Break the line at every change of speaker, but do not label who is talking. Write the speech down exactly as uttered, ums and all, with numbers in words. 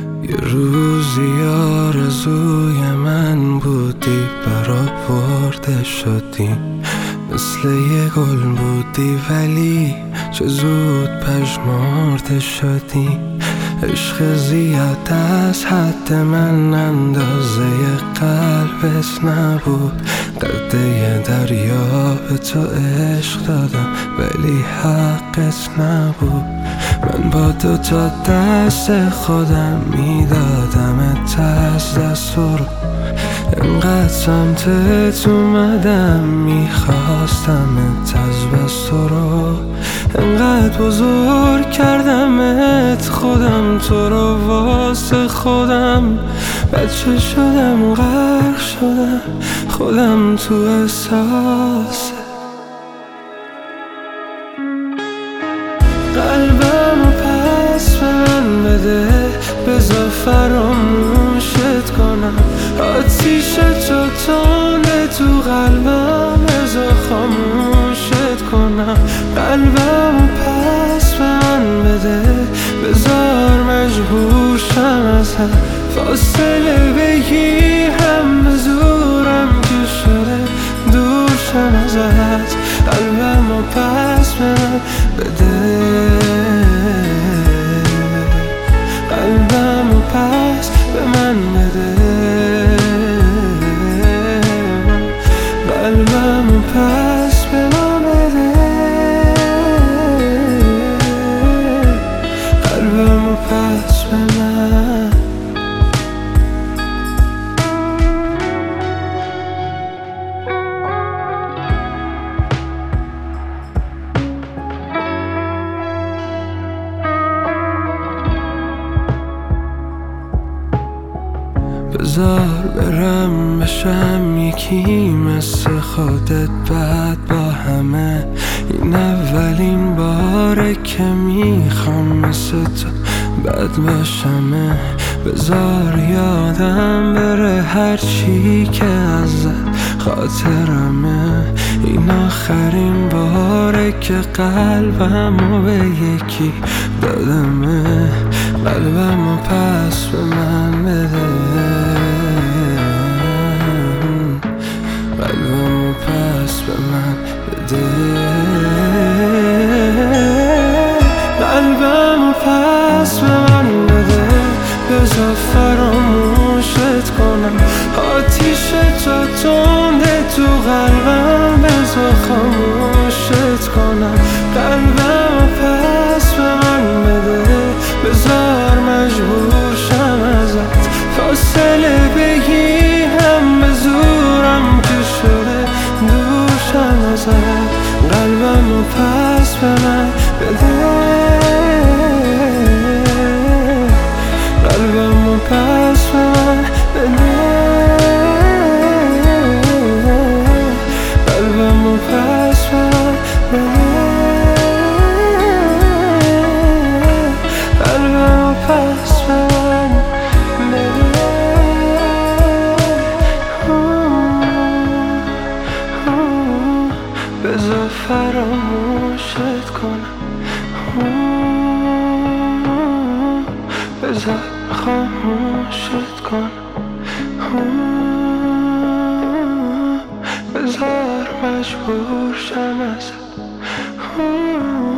یه روزی آرزوی من بودی، برآورده شدی، مثل یه گل بودی ولی چه زود پژمرده شدی. عشق زیاد از حد من اندازه قلبت نبود، قده دریا به تو عشق دادم ولی حقت نبود. من با دو تا دست خودم میدادمت از دست رو، انقدر سمتت اومدم میخواستمت از بس تو رو، انقدر بزرگ کردمت خودم تو رو واسه خودم. بچه شدم غرق شدم خودم تو احساسه، قلبمو پس به من بده، بذار فراموشت کنم. آتیش تو تنده تو قلبم، بذار خاموشت کنم. قلبمو پس به من بده، بذار مجبور شم ازت فاصله بگیرم، به زورم که شده دور شم ازت. قلبمو پس به من بده، قلبمو پس به من بده، قلبمو پس به من بده، قلبمو پس به من. بذار برم بشم یکی مثل خودت بعد با همه، این اولین باره که میخوام مثل تو بد باشمه. بذار یادم بره هرچی که ازت خاطرمه، این آخرین باره که قلبمو به یکی دادمه. قلبمو پس به من بده، قلبمو پس به من بده، قلبمو پس به من بده، بذار فراموشت کنم. آتیش تو تنده تو قلبم، بذار خاموشت کنم. قلبمو پس به من بده، بذار مجبور شم ازت فاصله بگیرم، به زورم که شده دور شم ازت. قلبمو پس به من بده، قلبمو پس به من بده، قلبمو پس به من بده، قلبمو پس به من بده. بذار فراموشت کنم، بذار خاموشت کنم، بذار مجبور شم ازت.